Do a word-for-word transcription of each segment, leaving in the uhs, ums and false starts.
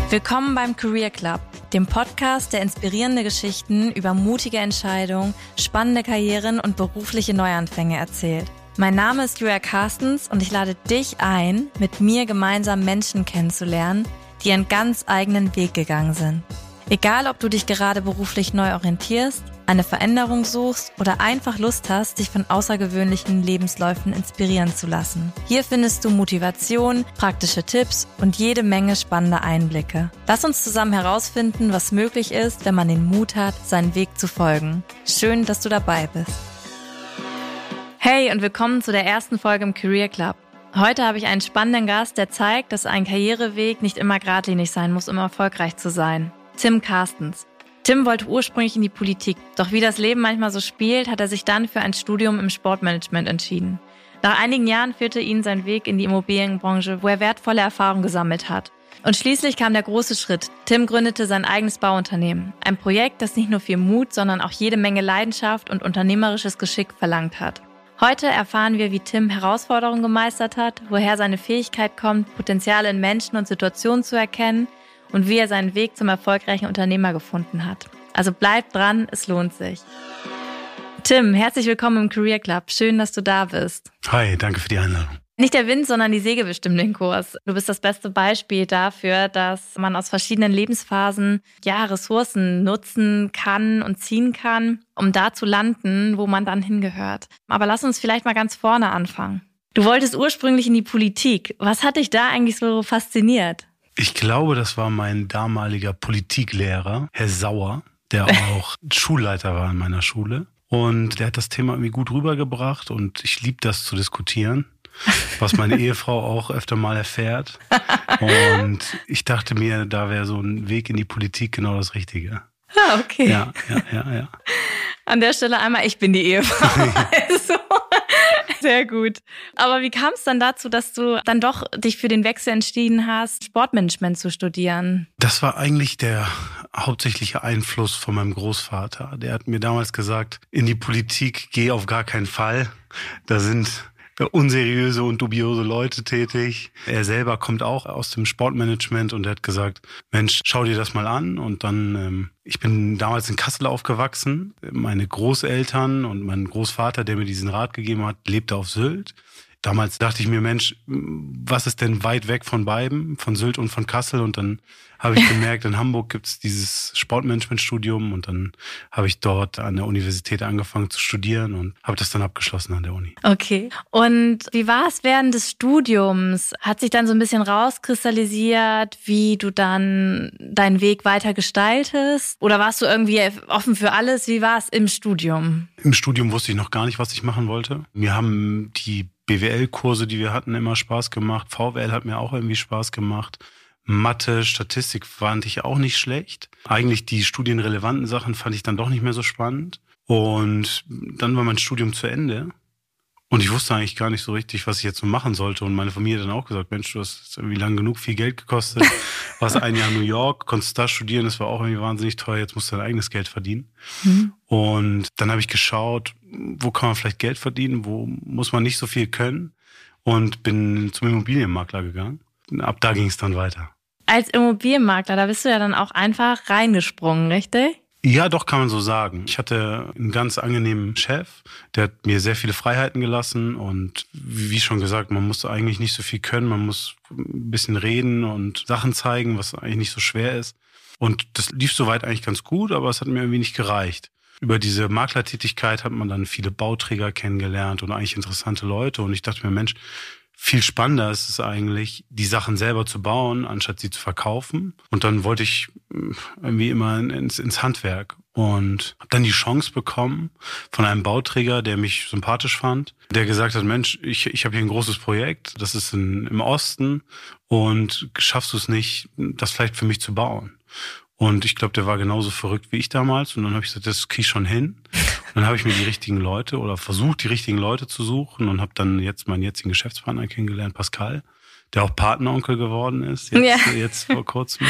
Willkommen beim Career Club, dem Podcast, der inspirierende Geschichten über mutige Entscheidungen, spannende Karrieren und berufliche Neuanfänge erzählt. Mein Name ist Julia Carstens und ich lade dich ein, mit mir gemeinsam Menschen kennenzulernen, die ihren ganz eigenen Weg gegangen sind. Egal, ob du dich gerade beruflich neu orientierst, eine Veränderung suchst oder einfach Lust hast, dich von außergewöhnlichen Lebensläufen inspirieren zu lassen. Hier findest du Motivation, praktische Tipps und jede Menge spannender Einblicke. Lass uns zusammen herausfinden, was möglich ist, wenn man den Mut hat, seinen Weg zu folgen. Schön, dass du dabei bist. Hey und willkommen zu der ersten Folge im Career Club. Heute habe ich einen spannenden Gast, der zeigt, dass ein Karriereweg nicht immer geradlinig sein muss, um erfolgreich zu sein. Tim Carstens. Tim wollte ursprünglich in die Politik, doch wie das Leben manchmal so spielt, hat er sich dann für ein Studium im Sportmanagement entschieden. Nach einigen Jahren führte ihn sein Weg in die Immobilienbranche, wo er wertvolle Erfahrungen gesammelt hat. Und schließlich kam der große Schritt. Tim gründete sein eigenes Bauunternehmen. Ein Projekt, das nicht nur viel Mut, sondern auch jede Menge Leidenschaft und unternehmerisches Geschick verlangt hat. Heute erfahren wir, wie Tim Herausforderungen gemeistert hat, woher seine Fähigkeit kommt, Potenziale in Menschen und Situationen zu erkennen, und wie er seinen Weg zum erfolgreichen Unternehmer gefunden hat. Also bleib dran, es lohnt sich. Tim, herzlich willkommen im Career Club. Schön, dass du da bist. Hi, danke für die Einladung. Nicht der Wind, sondern die Säge bestimmen den Kurs. Du bist das beste Beispiel dafür, dass man aus verschiedenen Lebensphasen ja Ressourcen nutzen kann und ziehen kann, um da zu landen, wo man dann hingehört. Aber lass uns vielleicht mal ganz vorne anfangen. Du wolltest ursprünglich in die Politik. Was hat dich da eigentlich so fasziniert? Ich glaube, das war mein damaliger Politiklehrer, Herr Sauer, der auch Schulleiter war in meiner Schule. Und der hat das Thema irgendwie gut rübergebracht und ich liebe das zu diskutieren, was meine Ehefrau auch öfter mal erfährt. Und ich dachte mir, da wäre so ein Weg in die Politik genau das Richtige. Ah, okay. Ja, ja, ja, ja. An der Stelle einmal, ich bin die Ehefrau. Also, sehr gut. Aber wie kam es dann dazu, dass du dann doch dich für den Wechsel entschieden hast, Sportmanagement zu studieren? Das war eigentlich der hauptsächliche Einfluss von meinem Großvater. Der hat mir damals gesagt, in die Politik geh auf gar keinen Fall. Da sind unseriöse und dubiose Leute tätig. Er selber kommt auch aus dem Sportmanagement und er hat gesagt, Mensch, schau dir das mal an. Und dann, ähm, ich bin damals in Kassel aufgewachsen. Meine Großeltern und mein Großvater, der mir diesen Rat gegeben hat, lebte auf Sylt. Damals dachte ich mir, Mensch, was ist denn weit weg von beiden, von Sylt und von Kassel? Und dann habe ich gemerkt, in Hamburg gibt's dieses Sportmanagement-Studium und dann habe ich dort an der Universität angefangen zu studieren und habe das dann abgeschlossen an der Uni. Okay. Und wie war es während des Studiums? Hat sich dann so ein bisschen rauskristallisiert, wie du dann deinen Weg weiter gestaltest? Oder warst du irgendwie offen für alles? Wie war es im Studium? Im Studium wusste ich noch gar nicht, was ich machen wollte. Mir haben die B W L-Kurse, die wir hatten, immer Spaß gemacht. V W L hat mir auch irgendwie Spaß gemacht. Mathe, Statistik fand ich auch nicht schlecht. Eigentlich die studienrelevanten Sachen fand ich dann doch nicht mehr so spannend. Und dann war mein Studium zu Ende. Und ich wusste eigentlich gar nicht so richtig, was ich jetzt so machen sollte. Und meine Familie hat dann auch gesagt, Mensch, du hast irgendwie lang genug viel Geld gekostet. Warst ein Jahr in New York, konntest da studieren. Das war auch irgendwie wahnsinnig teuer. Jetzt musst du dein eigenes Geld verdienen. Mhm. Und dann habe ich geschaut, wo kann man vielleicht Geld verdienen, wo muss man nicht so viel können. Und bin zum Immobilienmakler gegangen. Ab da ging es dann weiter. Als Immobilienmakler, da bist du ja dann auch einfach reingesprungen, richtig? Ja, doch, kann man so sagen. Ich hatte einen ganz angenehmen Chef, der hat mir sehr viele Freiheiten gelassen und wie schon gesagt, man muss eigentlich nicht so viel können, man muss ein bisschen reden und Sachen zeigen, was eigentlich nicht so schwer ist. Und das lief soweit eigentlich ganz gut, aber es hat mir irgendwie nicht gereicht. Über diese Maklertätigkeit hat man dann viele Bauträger kennengelernt und eigentlich interessante Leute und ich dachte mir, Mensch, viel spannender ist es eigentlich, die Sachen selber zu bauen, anstatt sie zu verkaufen. Und dann wollte ich irgendwie immer ins, ins Handwerk und habe dann die Chance bekommen von einem Bauträger, der mich sympathisch fand, der gesagt hat, Mensch, ich, ich habe hier ein großes Projekt, das ist in, im Osten und schaffst du es nicht, das vielleicht für mich zu bauen? Und ich glaube, der war genauso verrückt wie ich damals. Und dann habe ich gesagt, das krieg ich schon hin. Und dann habe ich mir die richtigen Leute oder versucht, die richtigen Leute zu suchen und habe dann jetzt meinen jetzigen Geschäftspartner kennengelernt, Pascal, der auch Patenonkel geworden ist, jetzt, Ja. jetzt vor kurzem.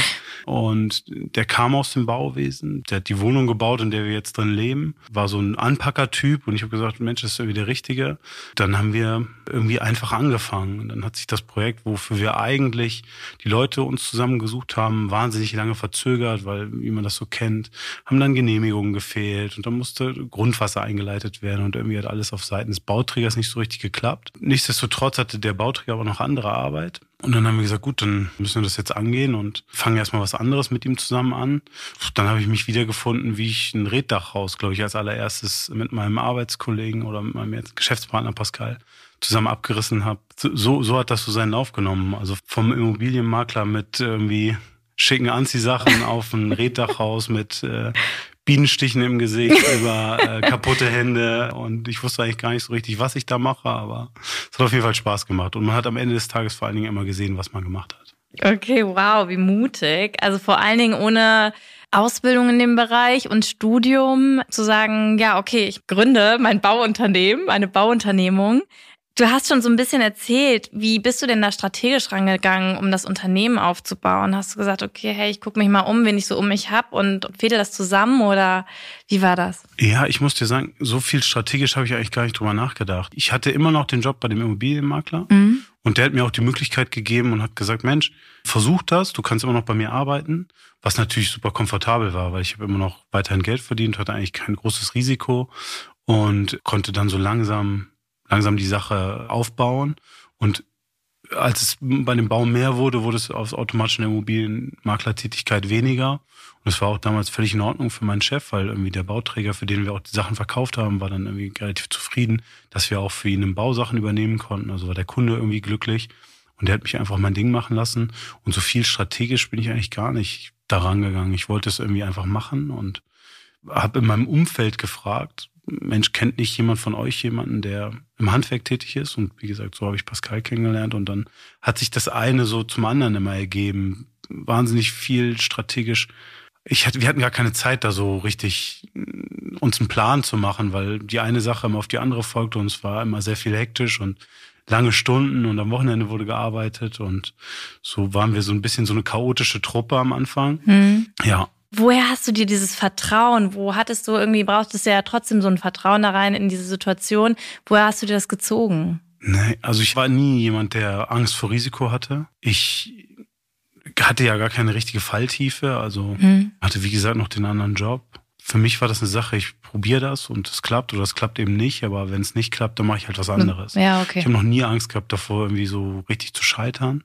Und der kam aus dem Bauwesen, der hat die Wohnung gebaut, in der wir jetzt drin leben, war so ein Anpackertyp und ich habe gesagt, Mensch, das ist irgendwie der Richtige. Dann haben wir irgendwie einfach angefangen. Und dann hat sich das Projekt, wofür wir eigentlich die Leute uns zusammengesucht haben, wahnsinnig lange verzögert, weil, wie man das so kennt, haben dann Genehmigungen gefehlt und dann musste Grundwasser eingeleitet werden und irgendwie hat alles auf Seiten des Bauträgers nicht so richtig geklappt. Nichtsdestotrotz hatte der Bauträger aber noch andere Arbeit. Und dann haben wir gesagt, gut, dann müssen wir das jetzt angehen und fangen erstmal was anderes mit ihm zusammen an. Dann habe ich mich wiedergefunden, wie ich ein Reddachhaus, glaube ich, als allererstes mit meinem Arbeitskollegen oder mit meinem Geschäftspartner Pascal zusammen abgerissen habe. So, so hat das so seinen Lauf genommen. Also vom Immobilienmakler mit irgendwie schicken Anziehsachen auf ein Reddachhaus mit äh, Bienenstichen im Gesicht, über äh, kaputte Hände und ich wusste eigentlich gar nicht so richtig, was ich da mache, aber es hat auf jeden Fall Spaß gemacht und man hat am Ende des Tages vor allen Dingen immer gesehen, was man gemacht hat. Okay, wow, wie mutig. Also vor allen Dingen ohne Ausbildung in dem Bereich und Studium zu sagen, ja, okay, ich gründe mein Bauunternehmen, meine Bauunternehmung. Du hast schon so ein bisschen erzählt, wie bist du denn da strategisch rangegangen, um das Unternehmen aufzubauen? Hast du gesagt, okay, hey, ich gucke mich mal um, wen ich so um mich hab und fädel das zusammen oder wie war das? Ja, ich muss dir sagen, so viel strategisch habe ich eigentlich gar nicht drüber nachgedacht. Ich hatte immer noch den Job bei dem Immobilienmakler mhm. und der hat mir auch die Möglichkeit gegeben und hat gesagt, Mensch, versuch das, du kannst immer noch bei mir arbeiten, was natürlich super komfortabel war, weil ich habe immer noch weiterhin Geld verdient, hatte eigentlich kein großes Risiko und konnte dann so langsam langsam die Sache aufbauen. Und als es bei dem Bau mehr wurde, wurde es aus automatischer Immobilienmaklertätigkeit weniger. Und es war auch damals völlig in Ordnung für meinen Chef, weil irgendwie der Bauträger, für den wir auch die Sachen verkauft haben, war dann irgendwie relativ zufrieden, dass wir auch für ihn im Bau Sachen übernehmen konnten. Also war der Kunde irgendwie glücklich. Und der hat mich einfach mein Ding machen lassen. Und so viel strategisch bin ich eigentlich gar nicht daran gegangen. Ich wollte es irgendwie einfach machen und habe in meinem Umfeld gefragt, Mensch, kennt nicht jemand von euch jemanden, der im Handwerk tätig ist? Und wie gesagt, so habe ich Pascal kennengelernt. Und dann hat sich das eine so zum anderen immer ergeben. Wahnsinnig viel strategisch. Ich hatte, wir hatten gar keine Zeit, da so richtig uns einen Plan zu machen, weil die eine Sache immer auf die andere folgte und es war immer sehr viel hektisch und lange Stunden und am Wochenende wurde gearbeitet. Und so waren wir so ein bisschen so eine chaotische Truppe am Anfang. Mhm. Ja. Woher hast du dir dieses Vertrauen? Wo hattest du irgendwie, brauchtest du ja trotzdem so ein Vertrauen da rein in diese Situation. Woher hast du dir das gezogen? Nee, also ich war nie jemand, der Angst vor Risiko hatte. Ich hatte ja gar keine richtige Falltiefe, also hm. hatte wie gesagt noch den anderen Job. Für mich war das eine Sache, ich probiere das und es klappt oder es klappt eben nicht, aber wenn es nicht klappt, dann mache ich halt was anderes. Ja, okay. Ich habe noch nie Angst gehabt davor, irgendwie so richtig zu scheitern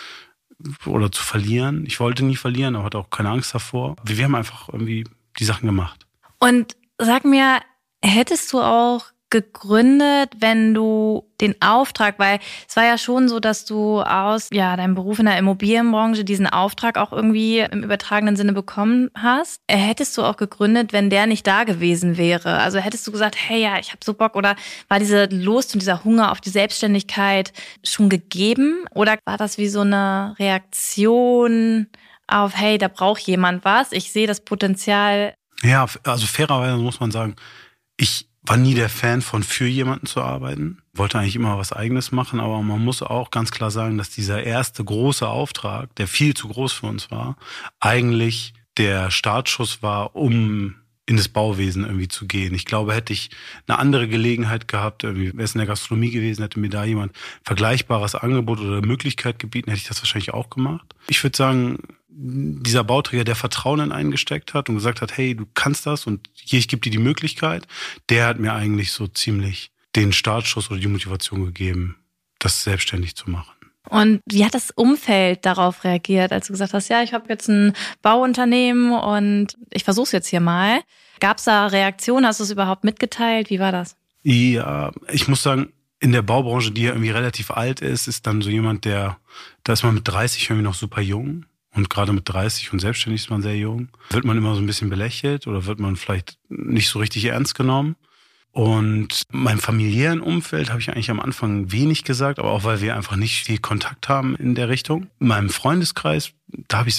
oder zu verlieren. Ich wollte nie verlieren, aber hatte auch keine Angst davor. Wir haben einfach irgendwie die Sachen gemacht. Und sag mir, hättest du auch gegründet, wenn du den Auftrag, weil es war ja schon so, dass du aus ja deinem Beruf in der Immobilienbranche diesen Auftrag auch irgendwie im übertragenen Sinne bekommen hast. Hättest du auch gegründet, wenn der nicht da gewesen wäre? Also hättest du gesagt, hey, ja, ich habe so Bock, oder war diese Lust und dieser Hunger auf die Selbstständigkeit schon gegeben? Oder war das wie so eine Reaktion auf, hey, da braucht jemand was, ich sehe das Potenzial? Ja, also fairerweise muss man sagen, ich war nie der Fan von für jemanden zu arbeiten. Wollte eigentlich immer was Eigenes machen, aber man muss auch ganz klar sagen, dass dieser erste große Auftrag, der viel zu groß für uns war, eigentlich der Startschuss war, um in das Bauwesen irgendwie zu gehen. Ich glaube, hätte ich eine andere Gelegenheit gehabt, irgendwie wäre es in der Gastronomie gewesen, hätte mir da jemand vergleichbares Angebot oder Möglichkeit gebieten, hätte ich das wahrscheinlich auch gemacht. Ich würde sagen, dieser Bauträger, der Vertrauen in einen gesteckt hat und gesagt hat, hey, du kannst das und hier, ich gebe dir die Möglichkeit, der hat mir eigentlich so ziemlich den Startschuss oder die Motivation gegeben, das selbstständig zu machen. Und wie hat das Umfeld darauf reagiert, als du gesagt hast, ja, ich habe jetzt ein Bauunternehmen und ich versuche es jetzt hier mal. Gab es da Reaktionen? Hast du es überhaupt mitgeteilt? Wie war das? Ja, ich muss sagen, in der Baubranche, die ja irgendwie relativ alt ist, ist dann so jemand, der, da ist man mit dreißig irgendwie noch super jung. Und gerade mit dreißig und selbstständig ist man sehr jung. Wird man immer so ein bisschen belächelt oder wird man vielleicht nicht so richtig ernst genommen? Und meinem familiären Umfeld habe ich eigentlich am Anfang wenig gesagt, aber auch weil wir einfach nicht viel Kontakt haben in der Richtung. In meinem Freundeskreis, da habe ich es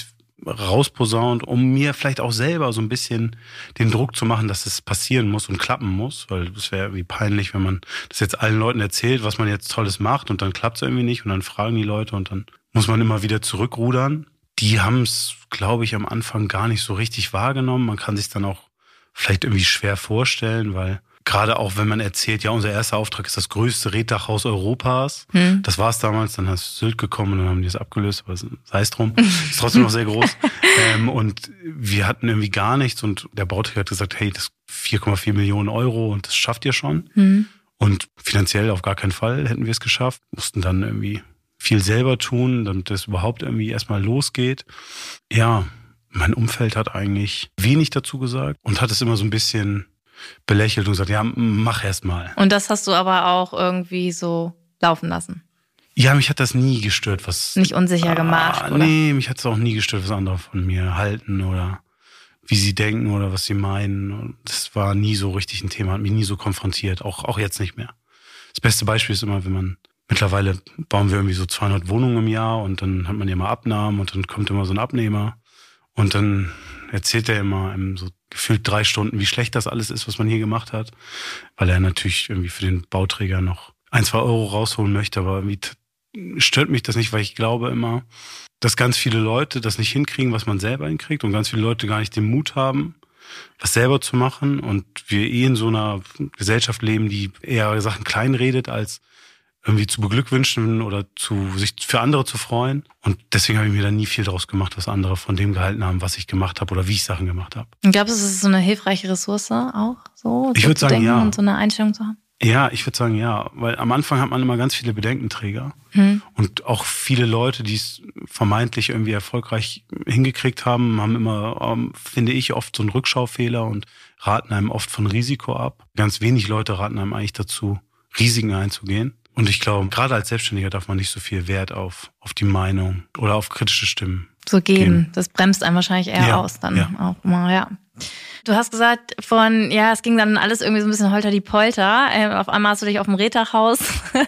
rausposaunt, um mir vielleicht auch selber so ein bisschen den Druck zu machen, dass es passieren muss und klappen muss, weil es wäre irgendwie peinlich, wenn man das jetzt allen Leuten erzählt, was man jetzt Tolles macht und dann klappt es irgendwie nicht und dann fragen die Leute und dann muss man immer wieder zurückrudern. Die haben es, glaube ich, am Anfang gar nicht so richtig wahrgenommen. Man kann sich dann auch vielleicht irgendwie schwer vorstellen, weil gerade auch wenn man erzählt, ja, unser erster Auftrag ist das größte Reddachhaus Europas. Hm. Das war es damals, dann ist Sylt gekommen und dann haben die es abgelöst, aber sei es drum. Ist trotzdem noch sehr groß. ähm, und wir hatten irgendwie gar nichts und der Bauträger hat gesagt, hey, das vier Komma vier Millionen Euro und das schafft ihr schon. Hm. Und finanziell auf gar keinen Fall hätten wir es geschafft. Mussten dann irgendwie viel selber tun, damit das überhaupt irgendwie erstmal losgeht. Ja, mein Umfeld hat eigentlich wenig dazu gesagt und hat es immer so ein bisschen belächelt und gesagt, ja, mach erst mal. Und das hast du aber auch irgendwie so laufen lassen? Ja, mich hat das nie gestört, was... Nicht unsicher ah, gemacht, oder? Nee, mich hat es auch nie gestört, was andere von mir halten oder wie sie denken oder was sie meinen. Das war nie so richtig ein Thema, hat mich nie so konfrontiert, auch, auch jetzt nicht mehr. Das beste Beispiel ist immer, wenn man... Mittlerweile bauen wir irgendwie so zweihundert Wohnungen im Jahr und dann hat man ja mal Abnahmen und dann kommt immer so ein Abnehmer und dann erzählt er immer in so gefühlt drei Stunden, wie schlecht das alles ist, was man hier gemacht hat, weil er natürlich irgendwie für den Bauträger noch ein, zwei Euro rausholen möchte, aber irgendwie stört mich das nicht, weil ich glaube immer, dass ganz viele Leute das nicht hinkriegen, was man selber hinkriegt und ganz viele Leute gar nicht den Mut haben, was selber zu machen und wir eh in so einer Gesellschaft leben, die eher Sachen kleinredet, als irgendwie zu beglückwünschen oder zu sich für andere zu freuen. Und deswegen habe ich mir da nie viel draus gemacht, was andere von dem gehalten haben, was ich gemacht habe oder wie ich Sachen gemacht habe. Und glaubst du, es ist so eine hilfreiche Ressource auch, so ich würde sagen, ja. Und so eine Einstellung zu haben? Ja, ich würde sagen, ja. Weil am Anfang hat man immer ganz viele Bedenkenträger. Hm. Und auch viele Leute, die es vermeintlich irgendwie erfolgreich hingekriegt haben, haben immer, ähm, finde ich, oft so einen Rückschaufehler und raten einem oft von Risiko ab. Ganz wenig Leute raten einem eigentlich dazu, Risiken einzugehen. Und ich glaube, gerade als Selbstständiger darf man nicht so viel Wert auf, auf die Meinung oder auf kritische Stimmen so geben. geben. Das bremst einen wahrscheinlich eher ja, aus dann ja. auch immer, ja. Du hast gesagt von, ja, es ging dann alles irgendwie so ein bisschen holter die Polter. Äh, auf einmal hast du dich auf dem Reddachhaus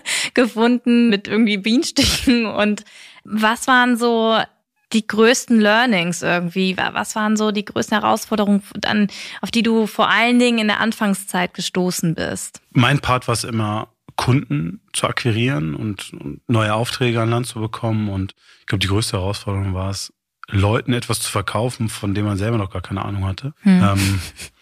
gefunden mit irgendwie Bienenstichen. Und was waren so die größten Learnings irgendwie? Was waren so die größten Herausforderungen, dann, auf die du vor allen Dingen in der Anfangszeit gestoßen bist? Mein Part war es immer, Kunden zu akquirieren und, und neue Aufträge an Land zu bekommen. Und ich glaube, die größte Herausforderung war es, Leuten etwas zu verkaufen, von dem man selber noch gar keine Ahnung hatte. Hm. Ähm,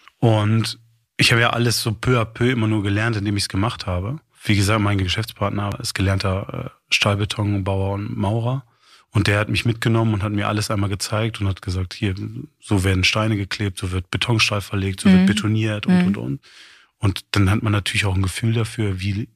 und ich habe ja alles so peu à peu immer nur gelernt, indem ich es gemacht habe. Wie gesagt, mein Geschäftspartner ist gelernter äh, Stahlbetonbauer und Maurer. Und der hat mich mitgenommen und hat mir alles einmal gezeigt und hat gesagt, hier, so werden Steine geklebt, so wird Betonstahl verlegt, so hm. wird betoniert und, hm. und, und. Und dann hat man natürlich auch ein Gefühl dafür, wie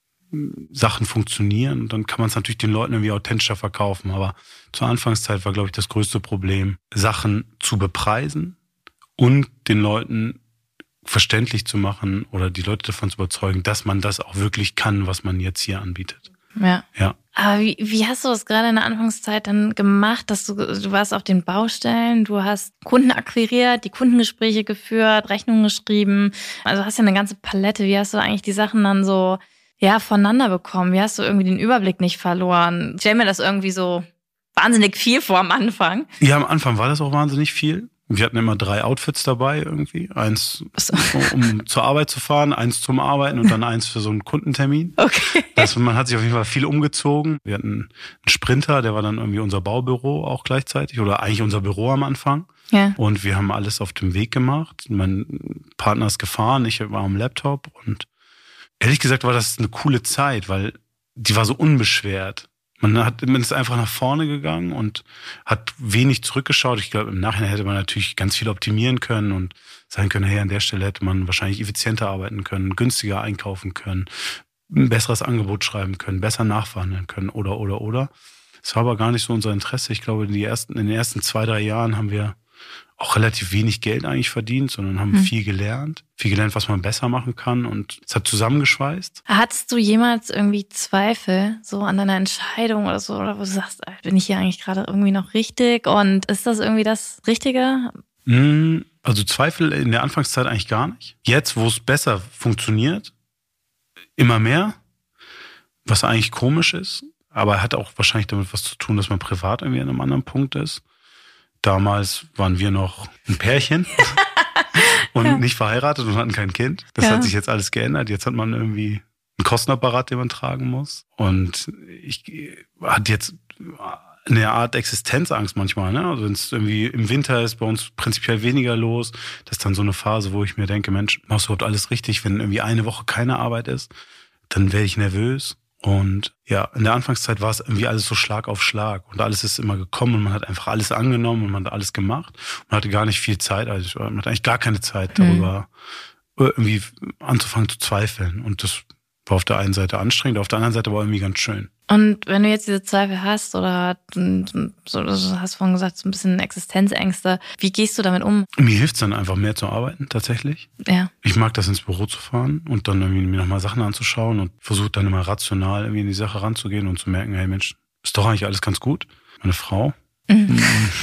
Sachen funktionieren. Und dann kann man es natürlich den Leuten irgendwie authentischer verkaufen. Aber zur Anfangszeit war, glaube ich, das größte Problem, Sachen zu bepreisen und den Leuten verständlich zu machen oder die Leute davon zu überzeugen, dass man das auch wirklich kann, was man jetzt hier anbietet. Ja. Ja. Aber wie, wie hast du das gerade in der Anfangszeit dann gemacht, dass du, du warst auf den Baustellen, du hast Kunden akquiriert, die Kundengespräche geführt, Rechnungen geschrieben, also hast ja eine ganze Palette. Wie hast du eigentlich die Sachen dann so, ja, voneinander bekommen? Wie hast du irgendwie den Überblick nicht verloren? Ich stell mir das irgendwie so wahnsinnig viel vor am Anfang. Ja, am Anfang war das auch wahnsinnig viel. Wir hatten immer drei Outfits dabei irgendwie. Eins, so. um zur Arbeit zu fahren, eins zum Arbeiten und dann eins für so einen Kundentermin. Okay. Also man hat sich auf jeden Fall viel umgezogen. Wir hatten einen Sprinter, der war dann irgendwie unser Baubüro auch gleichzeitig oder eigentlich unser Büro am Anfang. Ja. Und wir haben alles auf dem Weg gemacht. Mein Partner ist gefahren, ich war am Laptop und ehrlich gesagt war das eine coole Zeit, weil die war so unbeschwert. Man hat, man ist einfach nach vorne gegangen und hat wenig zurückgeschaut. Ich glaube, im Nachhinein hätte man natürlich ganz viel optimieren können und sagen können, hey, an der Stelle hätte man wahrscheinlich effizienter arbeiten können, günstiger einkaufen können, ein besseres Angebot schreiben können, besser nachverhandeln können oder, oder, oder. Es war aber gar nicht so unser Interesse. Ich glaube, in, die ersten, in den ersten zwei, drei Jahren haben wir auch relativ wenig Geld eigentlich verdient, sondern haben hm. viel gelernt. Viel gelernt, was man besser machen kann und es hat zusammengeschweißt. Hattest du jemals irgendwie Zweifel so an deiner Entscheidung oder so, oder wo du sagst, bin ich hier eigentlich gerade irgendwie noch richtig und ist das irgendwie das Richtige? Also Zweifel in der Anfangszeit eigentlich gar nicht. Jetzt, wo es besser funktioniert, immer mehr, was eigentlich komisch ist, aber hat auch wahrscheinlich damit was zu tun, dass man privat irgendwie an einem anderen Punkt ist. damals waren wir noch ein Pärchen und ja. nicht verheiratet und hatten kein Kind. Das ja. hat sich jetzt alles geändert. Jetzt hat man irgendwie einen Kostenapparat, den man tragen muss. Und ich hatte jetzt eine Art Existenzangst manchmal. Ne? Also wenn es irgendwie im Winter ist, bei uns prinzipiell weniger los. Das ist dann so eine Phase, wo ich mir denke, Mensch, machst du überhaupt alles richtig? Wenn irgendwie eine Woche keine Arbeit ist, dann werde ich nervös. Und ja, in der Anfangszeit war es irgendwie alles so Schlag auf Schlag und alles ist immer gekommen und man hat einfach alles angenommen und man hat alles gemacht. Man hatte gar nicht viel Zeit, also man hatte eigentlich gar keine Zeit darüber mhm. irgendwie anzufangen zu zweifeln. Und das war auf der einen Seite anstrengend, auf der anderen Seite war irgendwie ganz schön. Und wenn du jetzt diese Zweifel hast oder so, du hast vorhin gesagt, so ein bisschen Existenzängste, wie gehst du damit um? Mir hilft es dann einfach mehr zu arbeiten, tatsächlich. Ja. Ich mag das, ins Büro zu fahren und dann irgendwie mir nochmal Sachen anzuschauen und versuche dann immer rational irgendwie in die Sache ranzugehen und zu merken, hey Mensch, ist doch eigentlich alles ganz gut. Meine Frau mhm.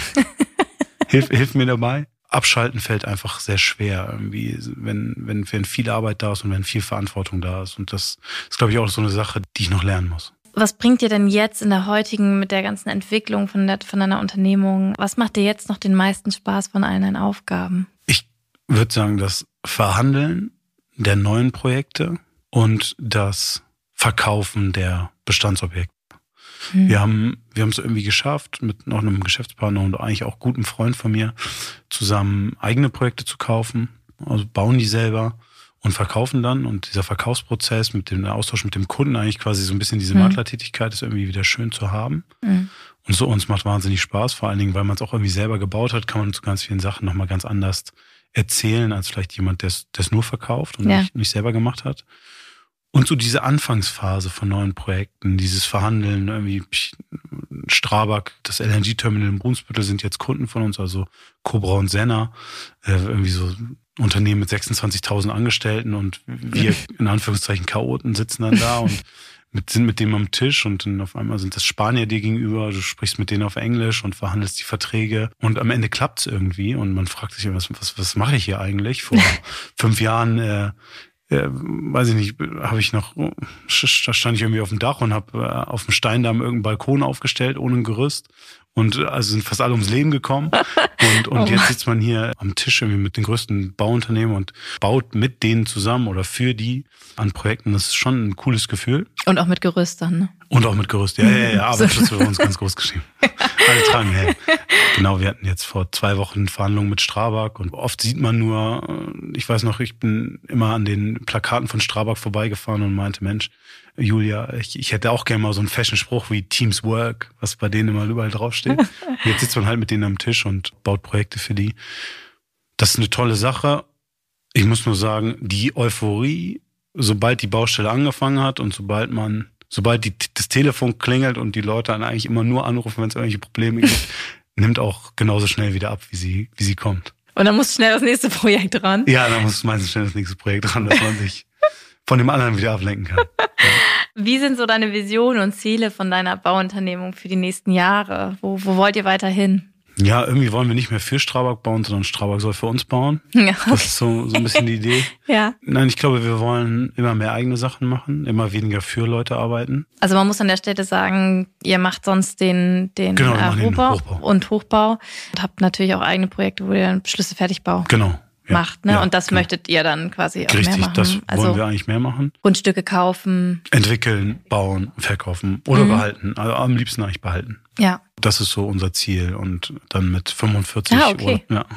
hilft, hilft mir dabei. Abschalten fällt einfach sehr schwer, irgendwie, wenn, wenn, wenn viel Arbeit da ist und wenn viel Verantwortung da ist. Und das ist, glaube ich, auch so eine Sache, die ich noch lernen muss. Was bringt dir denn jetzt in der heutigen, mit der ganzen Entwicklung von, der, von deiner Unternehmung, was macht dir jetzt noch den meisten Spaß von allen deinen Aufgaben? Ich würde sagen, das Verhandeln der neuen Projekte und das Verkaufen der Bestandsobjekte. Hm. Wir haben wir haben es irgendwie geschafft, mit noch einem Geschäftspartner und eigentlich auch gutem Freund von mir, zusammen eigene Projekte zu kaufen. Also bauen die selber und verkaufen dann. Und dieser Verkaufsprozess mit dem Austausch mit dem Kunden, eigentlich quasi so ein bisschen diese Maklertätigkeit, ist irgendwie wieder schön zu haben. Mhm. Und so uns macht wahnsinnig Spaß, vor allen Dingen, weil man es auch irgendwie selber gebaut hat, kann man zu ganz vielen Sachen nochmal ganz anders erzählen, als vielleicht jemand, der es nur verkauft und ja. nicht, nicht selber gemacht hat. Und so diese Anfangsphase von neuen Projekten, dieses Verhandeln, irgendwie Strabag, das L N G-Terminal in Brunsbüttel sind jetzt Kunden von uns, also Cobra und Senna, äh, irgendwie so Unternehmen mit sechsundzwanzigtausend Angestellten und wir in Anführungszeichen Chaoten sitzen dann da und mit, sind mit dem am Tisch und dann auf einmal sind das Spanier dir gegenüber, du sprichst mit denen auf Englisch und verhandelst die Verträge und am Ende klappt's irgendwie und man fragt sich, was, was, was mache ich hier eigentlich? Vor fünf Jahren äh, Ja, weiß ich nicht, habe ich noch, da stand ich irgendwie auf dem Dach und habe äh, auf dem Steindamm irgendeinen Balkon aufgestellt, ohne ein Gerüst. Und also sind fast alle ums Leben gekommen. Und, und oh jetzt sitzt man hier am Tisch irgendwie mit den größten Bauunternehmen und baut mit denen zusammen oder für die an Projekten. Das ist schon ein cooles Gefühl. Und auch mit Gerüst dann, ne? Und auch mit Gerüst, ja, ja, ja. Aber das wird bei uns ganz groß geschrieben. Alle tragen, hey. Genau, wir hatten jetzt vor zwei Wochen Verhandlungen mit Strabag und oft sieht man nur, ich weiß noch, ich bin immer an den Plakaten von Strabag vorbeigefahren und meinte, Mensch, Julia, ich, ich hätte auch gerne mal so einen Fashion-Spruch wie Teams Work, was bei denen immer überall draufsteht. Jetzt sitzt man halt mit denen am Tisch und baut Projekte für die. Das ist eine tolle Sache. Ich muss nur sagen, die Euphorie, sobald die Baustelle angefangen hat und sobald man, sobald die, das Telefon klingelt und die Leute dann eigentlich immer nur anrufen, wenn es irgendwelche Probleme gibt, nimmt auch genauso schnell wieder ab, wie sie, wie sie kommt. Und dann muss schnell das nächste Projekt ran. Ja, dann muss meistens schnell das nächste Projekt ran, dass man sich von dem anderen wieder ablenken kann. Ja. Wie sind so deine Visionen und Ziele von deiner Bauunternehmung für die nächsten Jahre? Wo, wo wollt ihr weiter hin? Ja, irgendwie wollen wir nicht mehr für Strabag bauen, sondern Strabag soll für uns bauen. Ja, okay. Das ist so, so ein bisschen die Idee. Ja. Nein, ich glaube, wir wollen immer mehr eigene Sachen machen, immer weniger für Leute arbeiten. Also man muss an der Stelle sagen, ihr macht sonst den, den, genau, äh, Hochbau, den Hochbau und Hochbau und habt natürlich auch eigene Projekte, wo ihr dann Schlüsselfertigbau genau. Ja, macht, ne? Ja, und das genau. möchtet ihr dann quasi auch Richtig, mehr machen. Das also wollen wir eigentlich mehr machen. Grundstücke kaufen. Entwickeln, bauen, verkaufen oder mhm. behalten. Also am liebsten eigentlich behalten. Ja. Das ist so unser Ziel. Und dann mit fünfundvierzig ah, okay. Uhr. Ja.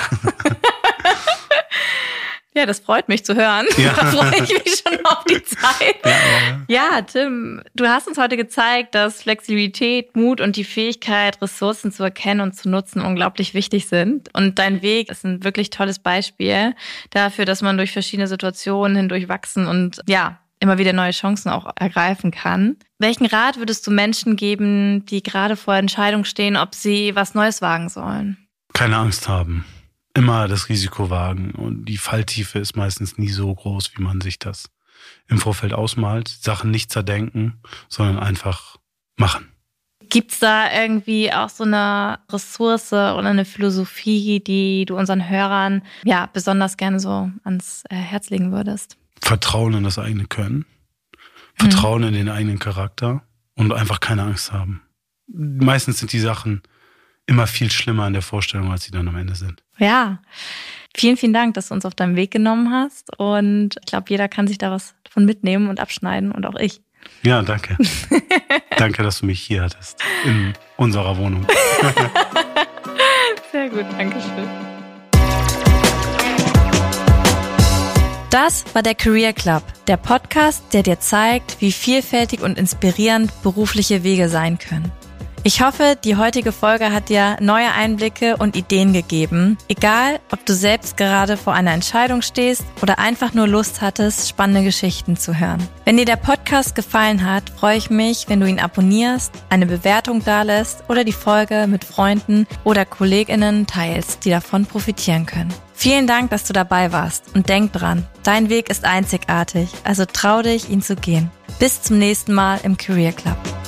Ja, das freut mich zu hören. Ja. Da freue ich mich schon auf die Zeit. Ja, ja, ja. ja, Tim, du hast uns heute gezeigt, dass Flexibilität, Mut und die Fähigkeit, Ressourcen zu erkennen und zu nutzen, unglaublich wichtig sind. Und dein Weg ist ein wirklich tolles Beispiel dafür, dass man durch verschiedene Situationen hindurch wachsen und ja, immer wieder neue Chancen auch ergreifen kann. Welchen Rat würdest du Menschen geben, die gerade vor der Entscheidung stehen, ob sie was Neues wagen sollen? Keine Angst haben. Immer das Risiko wagen. Und die Falltiefe ist meistens nie so groß, wie man sich das im Vorfeld ausmalt. Sachen nicht zerdenken, sondern einfach machen. Gibt's da irgendwie auch so eine Ressource oder eine Philosophie, die du unseren Hörern ja besonders gerne so ans Herz legen würdest? Vertrauen in das eigene Können, Vertrauen mhm. in den eigenen Charakter und einfach keine Angst haben. Meistens sind die Sachen immer viel schlimmer in der Vorstellung, als sie dann am Ende sind. Ja, vielen, vielen Dank, dass du uns auf deinen Weg genommen hast. Und ich glaube, jeder kann sich da was davon mitnehmen und abschneiden und auch ich. Ja, danke. Danke, dass du mich hier hattest, in unserer Wohnung. Sehr gut, danke schön. Das war der Career Club, der Podcast, der dir zeigt, wie vielfältig und inspirierend berufliche Wege sein können. Ich hoffe, die heutige Folge hat dir neue Einblicke und Ideen gegeben. Egal, ob du selbst gerade vor einer Entscheidung stehst oder einfach nur Lust hattest, spannende Geschichten zu hören. Wenn dir der Podcast gefallen hat, freue ich mich, wenn du ihn abonnierst, eine Bewertung dalässt oder die Folge mit Freunden oder KollegInnen teilst, die davon profitieren können. Vielen Dank, dass du dabei warst und denk dran, dein Weg ist einzigartig, also trau dich, ihn zu gehen. Bis zum nächsten Mal im Career Club.